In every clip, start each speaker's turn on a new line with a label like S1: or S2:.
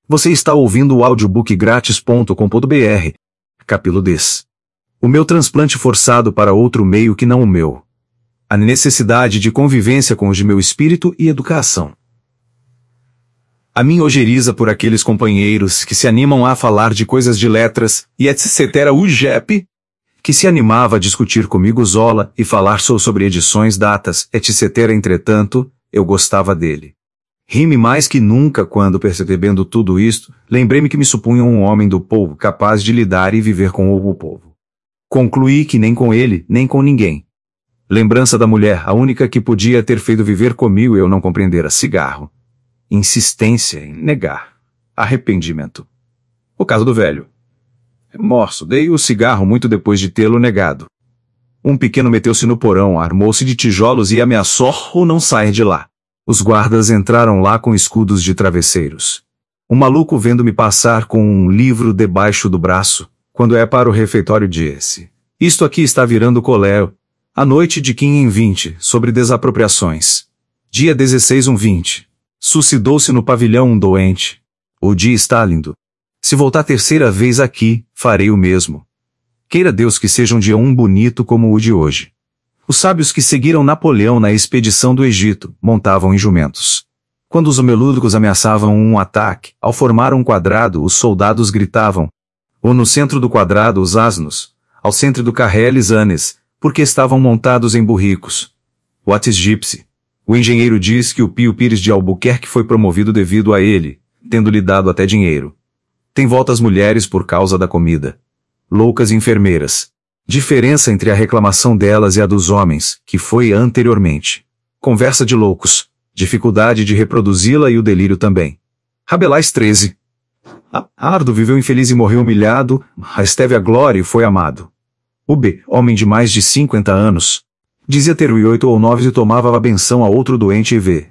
S1: Você está ouvindo o audiobookgratis.com.br. Capítulo 10. O meu transplante forçado para outro meio que não o meu. A necessidade de convivência com os de meu espírito e educação. A mim ojeriza por aqueles companheiros que se animam a falar de coisas de letras e etc. O Jep, que se animava a discutir comigo Zola e falar sobre edições, datas, etc. Entretanto, eu gostava dele. Ri-me mais que nunca quando, percebendo tudo isto, lembrei-me que me supunham um homem do povo capaz de lidar e viver com o povo. Concluí que nem com ele, nem com ninguém. Lembrança da mulher, a única que podia ter feito viver comigo eu não compreendera. Cigarro. Insistência em negar. Arrependimento. O caso do velho. Remorso. Dei o cigarro muito depois de tê-lo negado. Um pequeno meteu-se no porão, armou-se de tijolos e ameaçou ou não sair de lá. Os guardas entraram lá com escudos de travesseiros. O maluco, vendo-me passar com um livro debaixo do braço, quando é para o refeitório, disse: "Isto aqui está virando colé. A noite de 15 em 20, sobre desapropriações. Dia 16/20. Suicidou-se no pavilhão um doente. O dia está lindo. Se voltar terceira vez aqui, farei o mesmo. Queira Deus que seja um dia bonito como o de hoje." Os sábios que seguiram Napoleão na expedição do Egito montavam em jumentos. Quando os homelúdicos ameaçavam um ataque, ao formar um quadrado, os soldados gritavam, ou no centro do quadrado os asnos, ao centro do carreles anes, porque estavam montados em burricos. What is gypsy? O engenheiro diz que o Pio Pires de Albuquerque foi promovido devido a ele, tendo-lhe dado até dinheiro. Tem volta às mulheres por causa da comida. Loucas enfermeiras. Diferença entre a reclamação delas e a dos homens, que foi anteriormente. Conversa de loucos. Dificuldade de reproduzi-la e o delírio também. Rabelais 13. Ardo viveu infeliz e morreu humilhado, a esteve a glória e foi amado. O B, homem de mais de 50 anos, dizia ter 8 ou 9 e tomava a benção a outro doente e vê.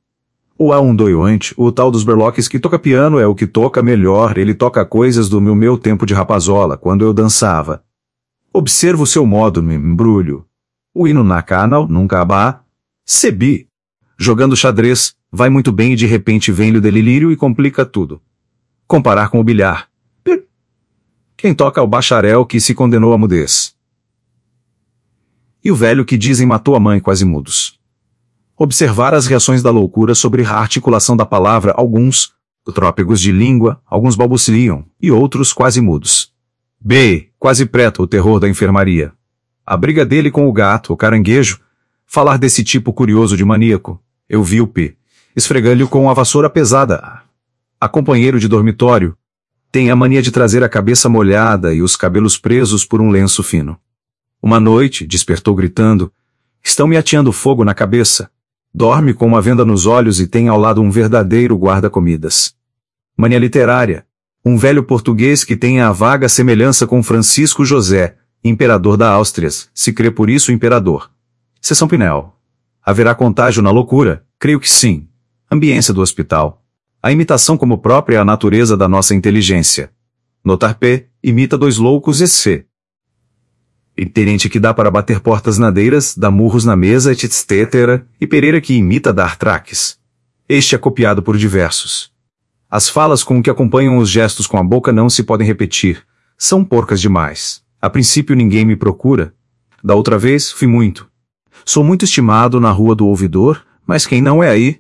S1: O A doente, o tal dos berloques que toca piano é o que toca melhor, ele toca coisas do meu tempo de rapazola, quando eu dançava. Observo o seu modo, me embrulho. O hino na canal, nunca abá. Sebi. Jogando xadrez, vai muito bem e de repente vem-lhe o delírio e complica tudo. Comparar com o bilhar. Quem toca o bacharel que se condenou à mudez. E o velho que dizem matou a mãe quase mudos. Observar as reações da loucura sobre a articulação da palavra, alguns, trópegos de língua, alguns balbuciam, e outros quase mudos. B. Quase preto o terror da enfermaria. A briga dele com o gato, o caranguejo, falar desse tipo curioso de maníaco. Eu vi o P. Esfregando-lhe com a vassoura pesada. A companheiro de dormitório. Tem a mania de trazer a cabeça molhada e os cabelos presos por um lenço fino. Uma noite, despertou gritando, estão me ateando fogo na cabeça. Dorme com uma venda nos olhos e tem ao lado um verdadeiro guarda-comidas. Mania literária. Um velho português que tem a vaga semelhança com Francisco José, imperador da Áustria, se crê por isso imperador. Seção Pinel. Haverá contágio na loucura? Creio que sim. Ambiência do hospital. A imitação como própria a natureza da nossa inteligência. Notar P, imita dois loucos e C. Tenente que dá para bater portas nadeiras, dá murros na mesa, etc. E Pereira que imita dar traques. Este é copiado por diversos. As falas com que acompanham os gestos com a boca não se podem repetir. São porcas demais. A princípio ninguém me procura. Da outra vez, fui muito. Sou muito estimado na rua do ouvidor, mas quem não é aí?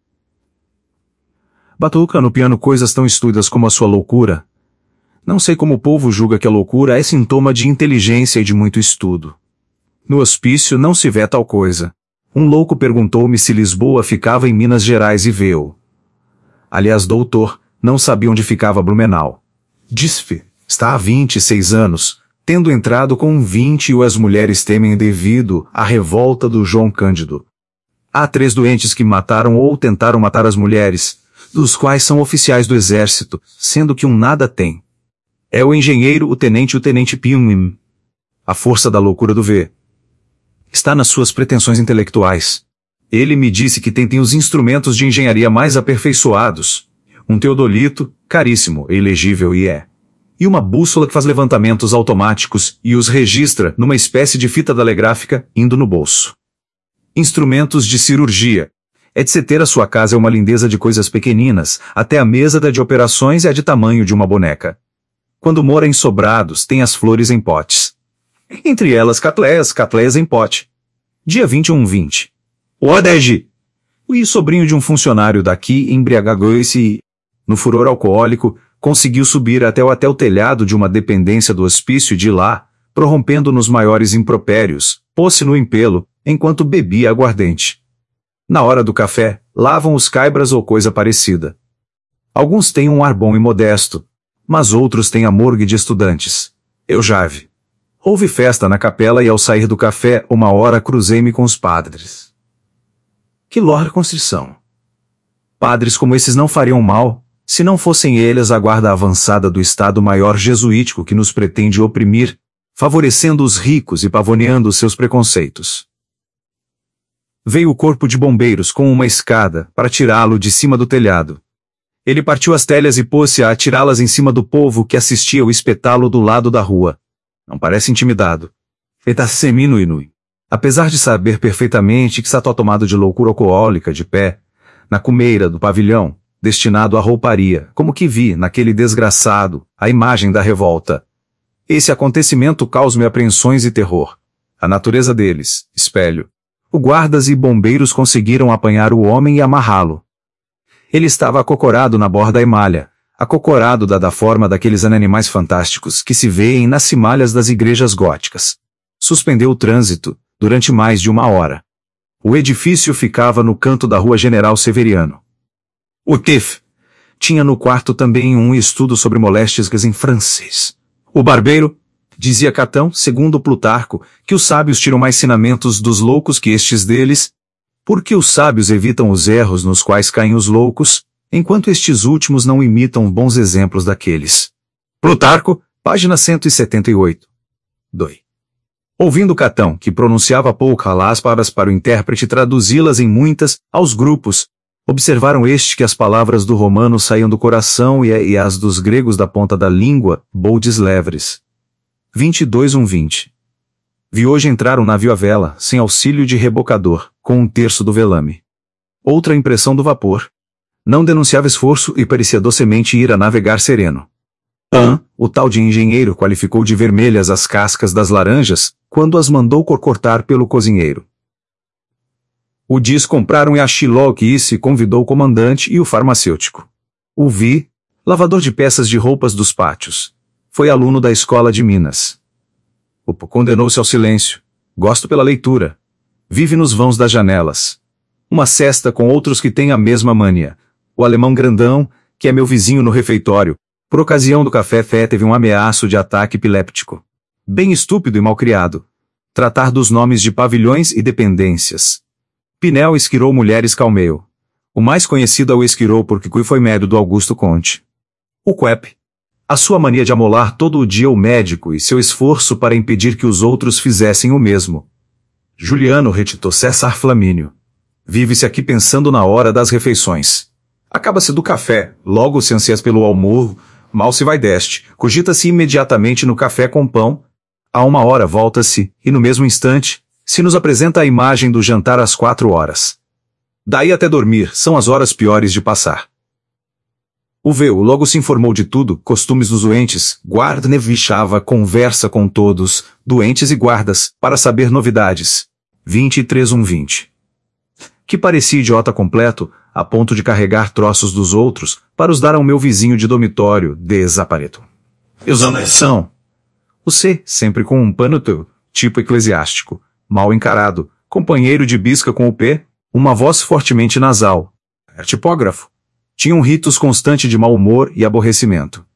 S1: Batuca no piano coisas tão estúpidas como a sua loucura. Não sei como o povo julga que a loucura é sintoma de inteligência e de muito estudo. No hospício não se vê tal coisa. Um louco perguntou-me se Lisboa ficava em Minas Gerais e veio. Aliás, doutor, não sabia onde ficava Blumenau. Disse, está há 26 anos, tendo entrado com 20 e as mulheres temem devido à revolta do João Cândido. Há 3 doentes que mataram ou tentaram matar as mulheres, dos quais são oficiais do exército, sendo que um nada tem. É o engenheiro, o tenente Pim. A força da loucura do V. Está nas suas pretensões intelectuais. Ele me disse que tem os instrumentos de engenharia mais aperfeiçoados. Um teodolito, caríssimo, elegível e uma bússola que faz levantamentos automáticos e os registra numa espécie de fita telegráfica, indo no bolso. Instrumentos de cirurgia. etc. Sua casa é uma lindeza de coisas pequeninas, até a mesa de operações é de tamanho de uma boneca. Quando mora em sobrados, tem as flores em potes. Entre elas catleias em pote. Dia 21/20. O Odege! O sobrinho de um funcionário daqui embriagagou-se e, no furor alcoólico, conseguiu subir até o telhado de uma dependência do hospício e de lá, prorrompendo nos maiores impropérios, pôs-se no empelo, enquanto bebia aguardente. Na hora do café, lavam os caibras ou coisa parecida. Alguns têm um ar bom e modesto, mas outros têm a morgue de estudantes. Eu já vi. Houve festa na capela e ao sair do café, uma hora cruzei-me com os padres. Que lor constrição! Padres como esses não fariam mal, se não fossem eles a guarda avançada do Estado-Maior jesuítico que nos pretende oprimir, favorecendo os ricos e pavoneando os seus preconceitos. Veio o corpo de bombeiros com uma escada para tirá-lo de cima do telhado. Ele partiu as telhas e pôs-se a atirá-las em cima do povo que assistia ao espetáculo do lado da rua. Não parece intimidado. Está semi-nui. Apesar de saber perfeitamente que está tomado de loucura alcoólica de pé, na cumeira do pavilhão, destinado à rouparia, como que vi, naquele desgraçado, a imagem da revolta. Esse acontecimento causa-me apreensões e terror. A natureza deles, espelho. O guardas e bombeiros conseguiram apanhar o homem e amarrá-lo. Ele estava acocorado na borda da malha, acocorado da forma daqueles animais fantásticos que se vêem nas cimalhas das igrejas góticas. Suspendeu o trânsito, durante mais de uma hora. O edifício ficava no canto da rua General Severiano. O TIF tinha no quarto também um estudo sobre moléstias em francês. O barbeiro, dizia Catão, segundo Plutarco, que os sábios tiram mais ensinamentos dos loucos que estes deles, porque os sábios evitam os erros nos quais caem os loucos, enquanto estes últimos não imitam bons exemplos daqueles. Plutarco, página 178. 2. Ouvindo Catão, que pronunciava poucas palavras para o intérprete traduzi-las em muitas, aos grupos, observaram que as palavras do romano saíam do coração e as dos gregos da ponta da língua, boldes leves. 22/20. Vi hoje entrar um navio à vela, sem auxílio de rebocador, com 1/3 do velame. Outra impressão do vapor. Não denunciava esforço e parecia docemente ir a navegar sereno. O tal de engenheiro qualificou de vermelhas as cascas das laranjas, quando as mandou cortar pelo cozinheiro. O diz compraram e achilou que isso convidou o comandante e o farmacêutico. O vi, lavador de peças de roupas dos pátios. Foi aluno da escola de Minas. Condenou-se ao silêncio. Gosto pela leitura. Vive nos vãos das janelas. Uma cesta com outros que têm a mesma mania. O alemão grandão, que é meu vizinho no refeitório, por ocasião do café teve um ameaço de ataque epiléptico. Bem estúpido e malcriado. Tratar dos nomes de pavilhões e dependências. Pinel esquirou mulheres calmeu. O mais conhecido é o esquirou porque foi médio do Augusto Conte. O Quep. A sua mania de amolar todo o dia o médico e seu esforço para impedir que os outros fizessem o mesmo. Juliano retitou César Flamínio. Vive-se aqui pensando na hora das refeições. Acaba-se do café, logo se ansias pelo almoço, mal se vai deste, cogita-se imediatamente no café com pão. A uma hora volta-se, e no mesmo instante, se nos apresenta a imagem do jantar às 4 horas. Daí até dormir, são as horas piores de passar. O Veu logo se informou de tudo, costumes dos doentes, guarda nevichava, conversa com todos, doentes e guardas, para saber novidades. 23/20. Que parecia idiota completo, a ponto de carregar troços dos outros, para os dar ao meu vizinho de dormitório, desapareto. Exoneração. O C, sempre com um pano teu, tipo eclesiástico, mal encarado, companheiro de bisca com o P, uma voz fortemente nasal. Tipógrafo. Tinha um ritos constante de mau humor e aborrecimento.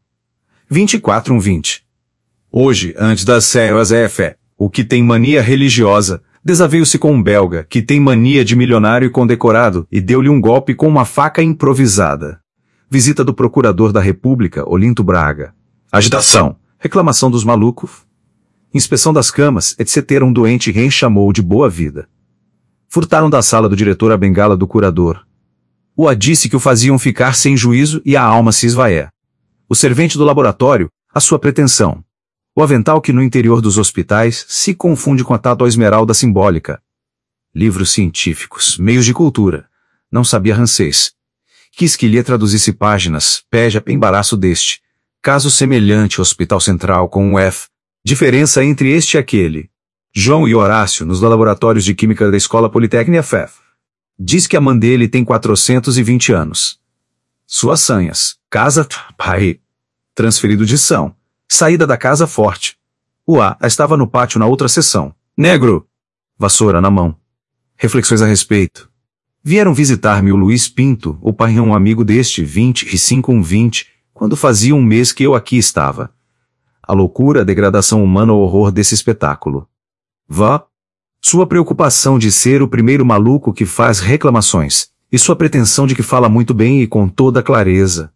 S1: 24/20. Hoje, antes das células o que tem mania religiosa, desaveio-se com um belga, que tem mania de milionário e condecorado, e deu-lhe um golpe com uma faca improvisada. Visita do procurador da República, Olinto Braga. Agitação. Reclamação dos malucos. Inspeção das camas, etc. Um doente rei chamou de boa vida. Furtaram da sala do diretor a bengala do curador. O disse que o faziam ficar sem juízo e a alma se esvaé. O servente do laboratório, a sua pretensão. O avental que no interior dos hospitais se confunde com a tátua esmeralda simbólica. Livros científicos, meios de cultura. não sabia francês. Quis que lhe traduzisse páginas, peja embaraço deste. Caso semelhante Hospital Central com um F. Diferença entre este e aquele. João e Horácio nos laboratórios de química da Escola Politécnica FF. Diz que a mãe dele tem 420 anos. Suas sanhas. Casa, pai. Transferido de São. Saída da casa forte. O A estava no pátio na outra sessão. Negro. Vassoura na mão. Reflexões a respeito. Vieram visitar-me o Luiz Pinto, o pai um amigo deste, 25 quando fazia um mês que eu aqui estava. A loucura, a degradação humana, o horror desse espetáculo. Vá. Sua preocupação de ser o primeiro maluco que faz reclamações, e sua pretensão de que fala muito bem e com toda clareza.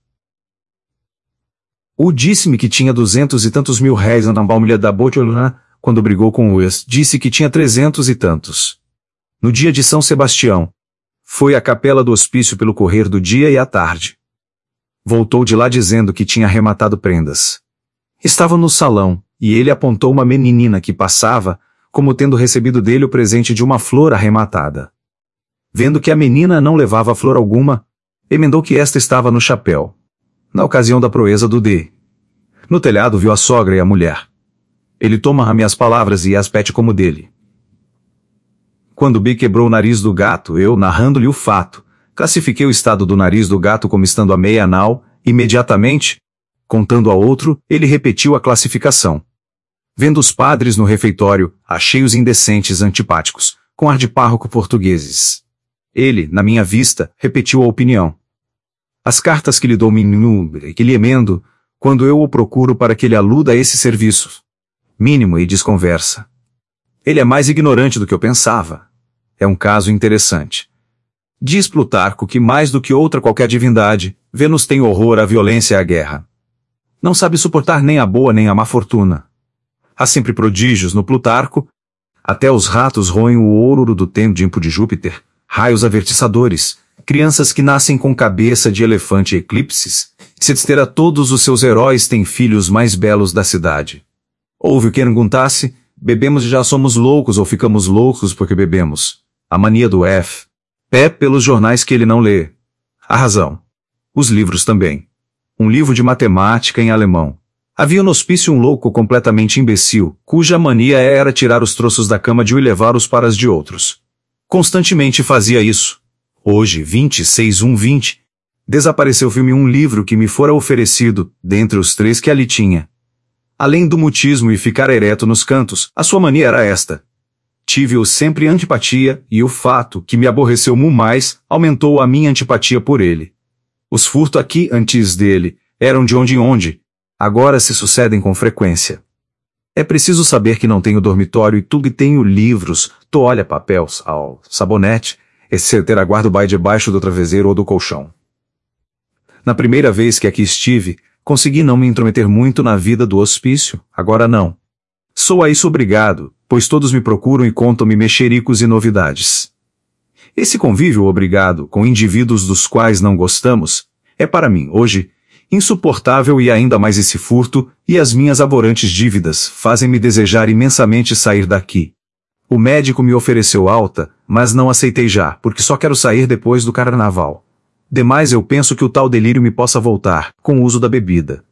S1: O disse-me que tinha 200 e tantos mil réis na palmilha da Botolã, quando brigou com o ex, disse que tinha 300 e tantos. No dia de São Sebastião, foi à capela do hospício pelo correr do dia e à tarde. Voltou de lá dizendo que tinha arrematado prendas. Estava no salão, e ele apontou uma menina que passava, como tendo recebido dele o presente de uma flor arrematada. Vendo que a menina não levava flor alguma, emendou que esta estava no chapéu. Na ocasião da proeza do D. No telhado viu a sogra e a mulher. Ele toma minhas palavras e as pede como dele. Quando B quebrou o nariz do gato, eu, narrando-lhe o fato, classifiquei o estado do nariz do gato como estando a meia anal, imediatamente, contando a outro, ele repetiu a classificação. Vendo os padres no refeitório, achei-os indecentes antipáticos, com ar de párroco portugueses. Ele, na minha vista, repetiu a opinião. As cartas que lhe dou e que lhe emendo, quando eu o procuro para que ele aluda a esse serviço. Mínimo e desconversa. Ele é mais ignorante do que eu pensava. É um caso interessante. Diz Plutarco que mais do que outra qualquer divindade, Vênus tem horror à violência e à guerra. Não sabe suportar nem a boa nem a má fortuna. Há sempre prodígios no Plutarco. Até os ratos roem o ouro do tempo de Júpiter, raios avertiçadores, crianças que nascem com cabeça de elefante e eclipses, se a todos os seus heróis têm filhos mais belos da cidade. Ouve o que perguntasse, bebemos e já somos loucos ou ficamos loucos porque bebemos. A mania do F. Pé pelos jornais que ele não lê. A razão. Os livros também. Um livro de matemática em alemão. Havia no hospício um louco completamente imbecil, cuja mania era tirar os troços da cama de um e levá-los para as de outros. Constantemente fazia isso. Hoje, 26/1/20, desapareceu-me um livro que me fora oferecido, dentre os 3 que ali tinha. Além do mutismo e ficar ereto nos cantos, a sua mania era esta. Tive-o sempre antipatia, e o fato, que me aborreceu mais, aumentou a minha antipatia por ele. Os furtos aqui, antes dele, eram de onde em onde, agora se sucedem com frequência. É preciso saber que não tenho dormitório e tudo e tenho livros, toalha, papel, sal, sabonete, etc. Guardo debaixo do travesseiro ou do colchão. Na primeira vez que aqui estive, consegui não me intrometer muito na vida do hospício, agora não. Sou a isso obrigado, pois todos me procuram e contam-me mexericos e novidades. Esse convívio obrigado com indivíduos dos quais não gostamos, é para mim, hoje, insuportável e ainda mais esse furto e as minhas aborantes dívidas fazem-me desejar imensamente sair daqui. O médico me ofereceu alta, mas não aceitei já, porque só quero sair depois do carnaval. Demais eu penso que o tal delírio me possa voltar, com o uso da bebida.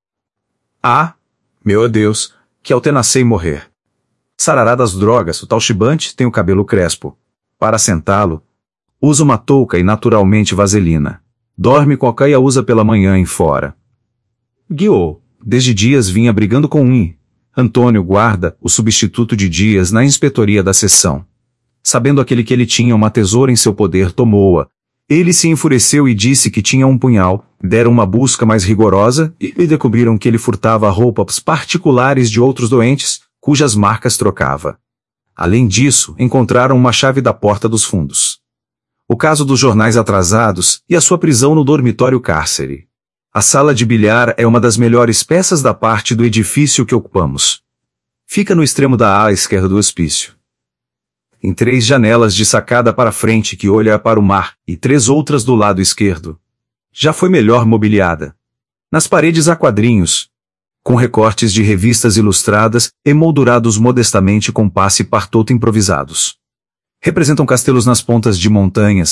S1: Ah, meu Deus, que altenacei morrer. Sarará das drogas, o tal chibante tem o cabelo crespo. Para sentá-lo, usa uma touca e naturalmente vaselina. Dorme com a caia usa pela manhã em fora. Guiou, desde dias vinha brigando com Antônio Guarda, o substituto de Dias na inspetoria da seção. Sabendo aquele que ele tinha uma tesoura em seu poder, tomou-a. Ele se enfureceu e disse que tinha um punhal, deram uma busca mais rigorosa e descobriram que ele furtava roupas particulares de outros doentes, cujas marcas trocava. Além disso, encontraram uma chave da porta dos fundos. O caso dos jornais atrasados e a sua prisão no dormitório cárcere. A sala de bilhar é uma das melhores peças da parte do edifício que ocupamos. Fica no extremo da ala esquerda do hospício. Em 3 janelas de sacada para frente que olha para o mar, e 3 outras do lado esquerdo. Já foi melhor mobiliada. Nas paredes há quadrinhos, com recortes de revistas ilustradas, emoldurados modestamente com passe partout improvisados. Representam castelos nas pontas de montanhas,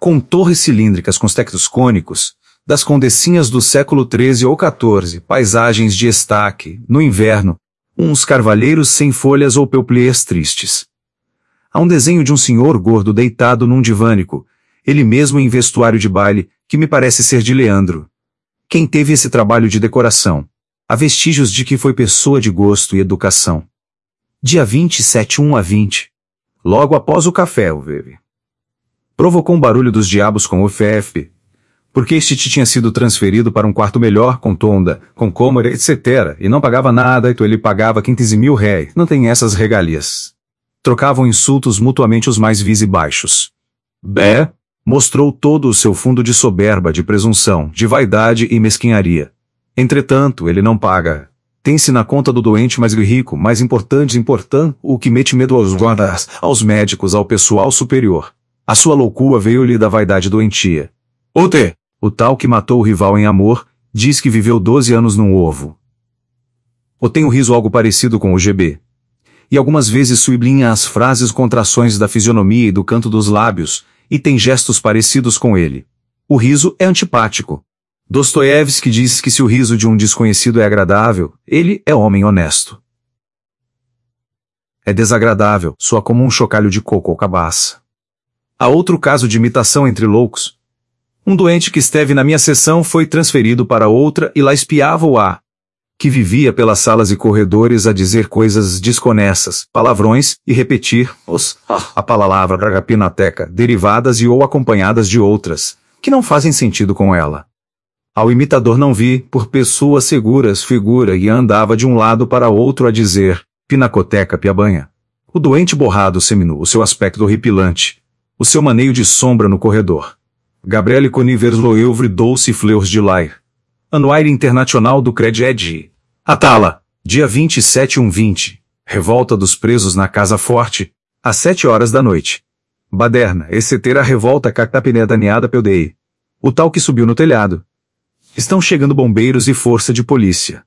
S1: com torres cilíndricas com tectos cônicos, das condecinhas do século XIII ou XIV, paisagens de estaque, no inverno, uns carvalheiros sem folhas ou peupliers tristes. Há um desenho de um senhor gordo deitado num divânico, ele mesmo em vestuário de baile, que me parece ser de Leandro. Quem teve esse trabalho de decoração? Há vestígios de que foi pessoa de gosto e educação. Dia 27, 1 a 20. Logo após o café, o Veve provocou um barulho dos diabos com o FF, porque este tinha sido transferido para um quarto melhor, com tonda, com cômoda, etc., e não pagava nada, então ele pagava 15.000 réis. Não tem essas regalias. Trocavam insultos mutuamente os mais vis e baixos. Bé mostrou todo o seu fundo de soberba, de presunção, de vaidade e mesquinharia. Entretanto, ele não paga. Tem-se na conta do doente mais rico, mais importante, o que mete medo aos guardas, aos médicos, ao pessoal superior. A sua loucura veio-lhe da vaidade doentia. O tal que matou o rival em amor, diz que viveu 12 anos num ovo. Ou tem um riso algo parecido com o GB. E algumas vezes sublinha as frases contrações da fisionomia e do canto dos lábios, e tem gestos parecidos com ele. O riso é antipático. Dostoiévski diz que se o riso de um desconhecido é agradável, ele é homem honesto. É desagradável, soa como um chocalho de coco ou cabaça. Há outro caso de imitação entre loucos. Um doente que esteve na minha sessão foi transferido para outra e lá espiava o A, que vivia pelas salas e corredores a dizer coisas desconexas, palavrões, e repetir a palavra pinateca, derivadas e ou acompanhadas de outras, que não fazem sentido com ela. Ao imitador não vi, por pessoas seguras, figura e andava de um lado para outro a dizer, pinacoteca piabanha. O doente borrado seminu, o seu aspecto horripilante, o seu maneio de sombra no corredor. Gabriele Conivers Loeuvre Dulce Fleurs de Lair. Anuário Internacional do Crédit. Atala, dia 27/1/20. Revolta dos presos na Casa Forte, às 7 horas da noite. Baderna, etc. A revolta cactapenedaneada peldei. O tal que subiu no telhado. Estão chegando bombeiros e força de polícia.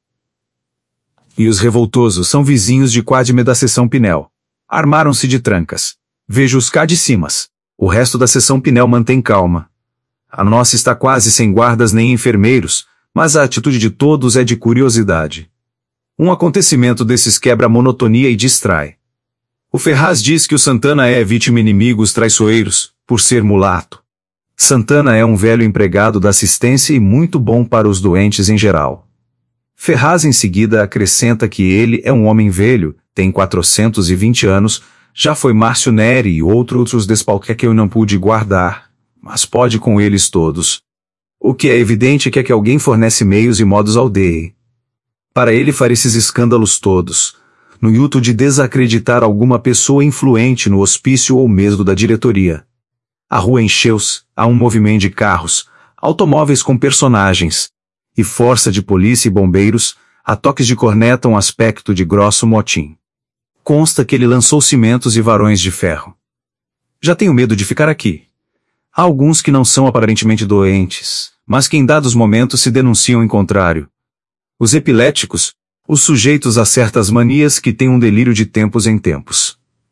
S1: E os revoltosos são vizinhos de Quadme da seção Pinel. Armaram-se de trancas. Vejo-os cá de cimas. O resto da seção Pinel mantém calma. A nossa está quase sem guardas nem enfermeiros, mas a atitude de todos é de curiosidade. Um acontecimento desses quebra a monotonia e distrai. O Ferraz diz que o Santana é vítima de inimigos traiçoeiros, por ser mulato. Santana é um velho empregado da assistência e muito bom para os doentes em geral. Ferraz em seguida acrescenta que ele é um homem velho, tem 420 anos, já foi Márcio Neri e outros despalques que eu não pude guardar, mas pode com eles todos. O que é evidente é que alguém fornece meios e modos ao DEI. Para ele far esses escândalos todos, no intuito de desacreditar alguma pessoa influente no hospício ou mesmo da diretoria. A rua encheu-se, há um movimento de carros, automóveis com personagens, e força de polícia e bombeiros, a toques de corneta um aspecto de grosso motim. Consta que ele lançou cimentos e varões de ferro. Já tenho medo de ficar aqui. Há alguns que não são aparentemente doentes, mas que em dados momentos se denunciam em contrário. Os epiléticos, os sujeitos a certas manias que têm um delírio de tempos em tempos.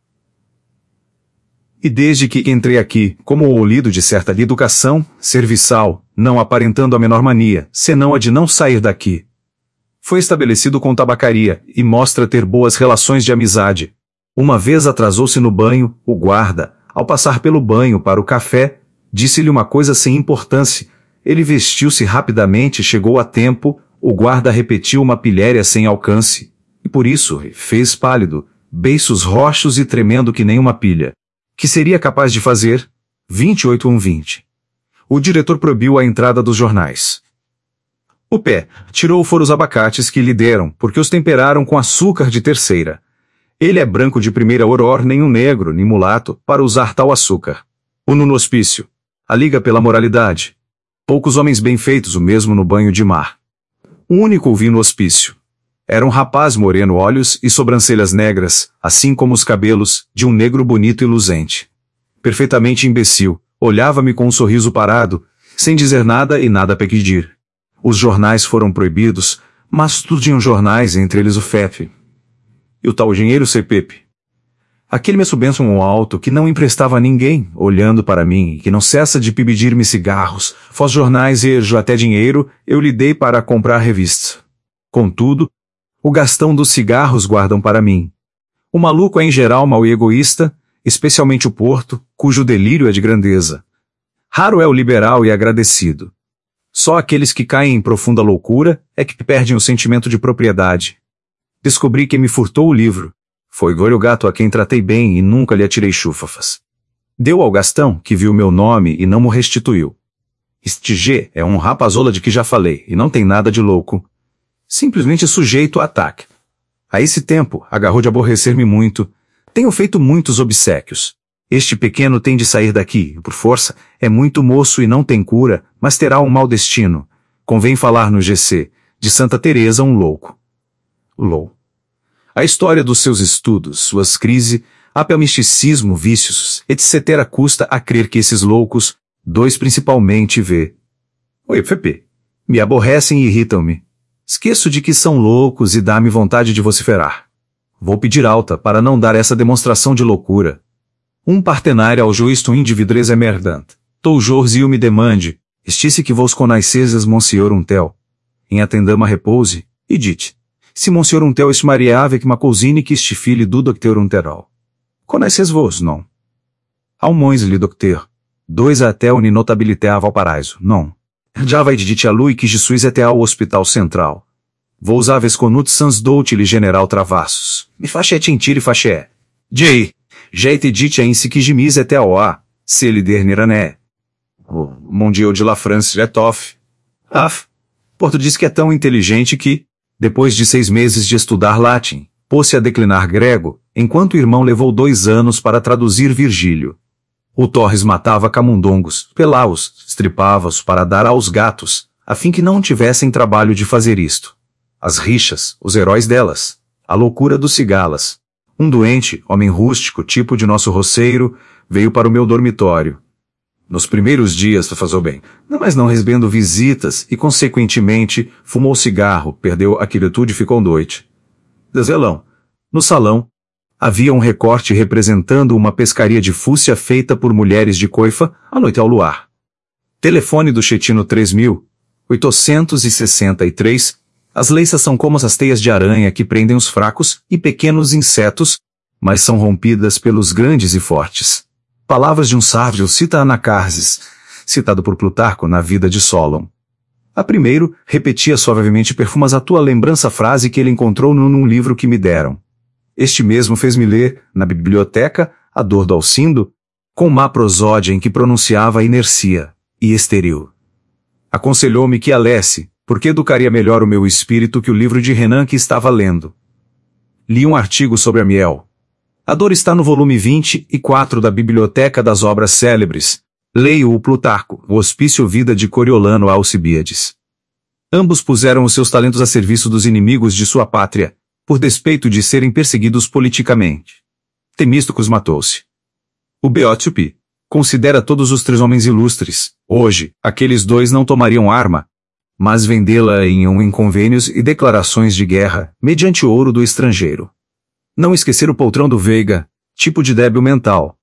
S1: E desde que entrei aqui, como o lido de certa educação, serviçal, não aparentando a menor mania, senão a de não sair daqui. Foi estabelecido com tabacaria, e mostra ter boas relações de amizade. Uma vez atrasou-se no banho, o guarda, ao passar pelo banho para o café, disse-lhe uma coisa sem importância. Ele vestiu-se rapidamente e chegou a tempo, o guarda repetiu uma pilhéria sem alcance, e por isso fez pálido, beiços roxos e tremendo que nem uma pilha. Que seria capaz de fazer? 28/1/20. O diretor proibiu a entrada dos jornais. O pé tirou fora os abacates que lhe deram, porque os temperaram com açúcar de terceira. Ele é branco de primeira aurora, nem um negro, nem mulato, para usar tal açúcar. O no hospício. A liga pela moralidade. Poucos homens bem feitos, o mesmo no banho de mar. O único ouvi no hospício. Era um rapaz moreno, olhos e sobrancelhas negras, assim como os cabelos, de um negro bonito e luzente. Perfeitamente imbecil, olhava-me com um sorriso parado, sem dizer nada e nada a pedir. Os jornais foram proibidos, mas tudo tinham jornais, entre eles o FEP. E o tal engenheiro C. Pepe. Aquele me subenço alto que não emprestava a ninguém, olhando para mim, e que não cessa de pedir-me cigarros, jornais e até dinheiro, eu lhe dei para comprar revistas. Contudo, o gastão dos cigarros guardam para mim. O maluco é em geral mau e egoísta, especialmente o Porto, cujo delírio é de grandeza. Raro é o liberal e agradecido. Só aqueles que caem em profunda loucura é que perdem o sentimento de propriedade. Descobri que me furtou o livro. Foi Golho Gato a quem tratei bem e nunca lhe atirei chúfafas. Deu ao Gastão, que viu meu nome e não mo restituiu. Este G é um rapazola de que já falei, e não tem nada de louco. Simplesmente sujeito a ataque. A esse tempo, agarrou de aborrecer-me muito. Tenho feito muitos obséquios. Este pequeno tem de sair daqui, por força, é muito moço e não tem cura, mas terá um mau destino. Convém falar no GC, de Santa Teresa um louco. Lou. A história dos seus estudos, suas crises, apel misticismo, vícios, etc. custa a crer que esses loucos, dois principalmente Oi, FP. Me aborrecem e irritam-me. Esqueço de que são loucos e dá-me vontade de vociferar. Vou pedir alta para não dar essa demonstração de loucura. Um partenário ao juiz tu individres é merdant. Tou jors me demande, estice que vos conaiceses monsieur un tel. Em atendama repouse, e dite. Se monsieur un tel est marié avec ma cousine que este filho do docteur un terol. Conheces vos, não? Ao moins lhe docteur. Dois até o notabilité a Valparaíso, não. Já vai dite a lui que je suis até ao hospital central. Vos aves conut sans doute le general Travassos. Me faché tintire faché. J. Já te dite a insi que gemis até ao a. Se lhe dernirané. O mondial de la France é tof. Af. Porto diz que é tão inteligente que, depois de 6 meses de estudar latim, pôs-se a declinar grego, enquanto o irmão levou 2 anos para traduzir Virgílio. O Torres matava camundongos, pelá-os, estripava-os para dar aos gatos, a fim que não tivessem trabalho de fazer isto. As rixas, os heróis delas, a loucura dos cigalas. Um doente, homem rústico, tipo de nosso roceiro, veio para o meu dormitório. Nos primeiros dias fazou bem, mas não recebendo visitas e, consequentemente, fumou cigarro, perdeu a quietude e ficou noite. Desvelão. No salão, havia um recorte representando uma pescaria de fúcsia feita por mulheres de coifa à noite ao luar. Telefone do Chetino 3863. As leiças são como as teias de aranha que prendem os fracos e pequenos insetos, mas são rompidas pelos grandes e fortes. Palavras de um sábio cita Anacarses, citado por Plutarco na Vida de Solon. A primeiro, repetia suavemente perfumas a tua lembrança frase que ele encontrou num livro que me deram. Este mesmo fez-me ler, na biblioteca, A Dor do Alcindo, com má prosódia em que pronunciava inercia e esteril. Aconselhou-me que a lesse, porque educaria melhor o meu espírito que o livro de Renan que estava lendo. Li um artigo sobre a miel. A dor está no volume 24 da Biblioteca das Obras Célebres. Leio o Plutarco, o Hospício Vida de Coriolano a Alcibiades. Ambos puseram os seus talentos a serviço dos inimigos de sua pátria, por despeito de serem perseguidos politicamente. Temístocos matou-se. O Beótiope considera todos os 3 homens ilustres. Hoje, aqueles 2 não tomariam arma, mas vendê-la em convênios e declarações de guerra, mediante ouro do estrangeiro. Não esquecer o poltrão do Veiga, tipo de débil mental,